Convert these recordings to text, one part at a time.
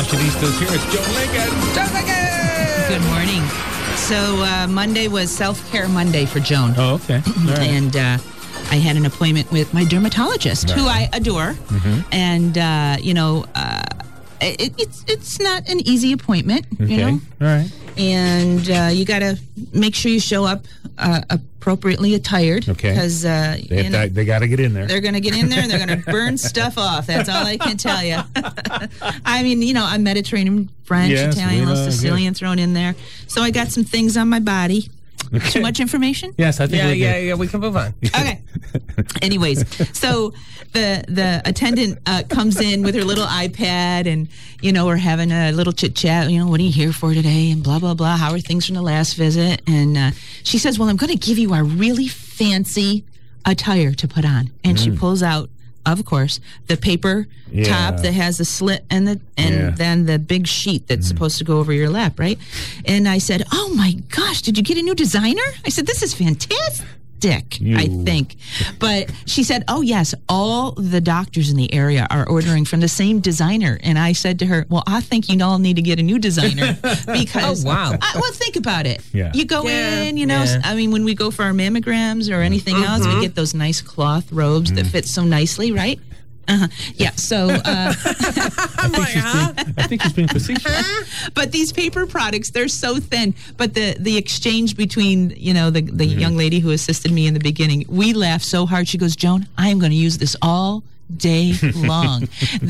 Fashionistas. Here it's Joan Lincoln. Joan Lincoln! Good morning. So Monday was Self-Care Monday for Joan. Oh, okay. All right. And I had an appointment with my dermatologist, who I adore. Mm-hmm. And, it's not an easy appointment, Okay. you know? All right. And you got to make sure you show up appropriately attired. Okay. Because They got to get in there. they're going to get in there and they're going to burn stuff off. That's all I can tell you. I mean, I'm Mediterranean, French, Yes, Italian, we little know, Sicilian thrown in there. So I got some things on my body. Okay. Too much information? Yes, I think we're good. Yeah, we can move on. Okay. Anyways, so the attendant comes in with her little iPad and, we're having a little chit chat. What are you here for today? And blah, blah, blah. How are things from the last visit? And she says, well, I'm going to give you a really fancy attire to put on. And she pulls out, of course, the paper top that has the slit and then the big sheet that's supposed to go over your lap, right? And I said, oh my gosh, did you get a new designer? I said, this is fantastic, I think. But she said, oh yes, all the doctors in the area are ordering from the same designer. And I said to her, well, I think you all need to get a new designer because, oh, wow. Well, think about it. Yeah. You go in, I mean, when we go for our mammograms or anything else, we get those nice cloth robes that fit so nicely, right? Yeah, so I think she's being facetious. but these paper products, they're so thin. But the exchange between, the young lady who assisted me in the beginning, we laughed so hard. She goes, Joan, I am going to use this all day long.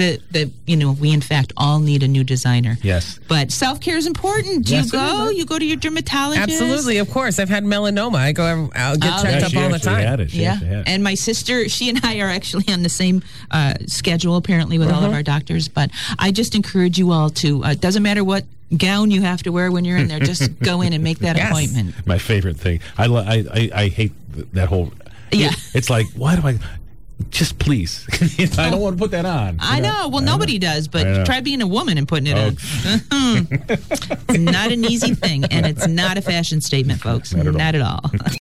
We in fact all need a new designer. Yes. But self-care is important. Do Yes, you go? You go to your dermatologist? Absolutely, of course. I've had melanoma. I'll get checked up all the time. Had it. She actually had it. And my sister, she and I are actually on the same schedule, apparently, with all of our doctors. But I just encourage you all to, it doesn't matter what gown you have to wear when you're in there, just go in and make that appointment. My favorite thing. I hate that whole... Yeah. It's like, why do I... Just please. I don't want to put that on. I know. Well, nobody does, but try being a woman and putting it on. It's not an easy thing, and it's not a fashion statement, folks. Not at all.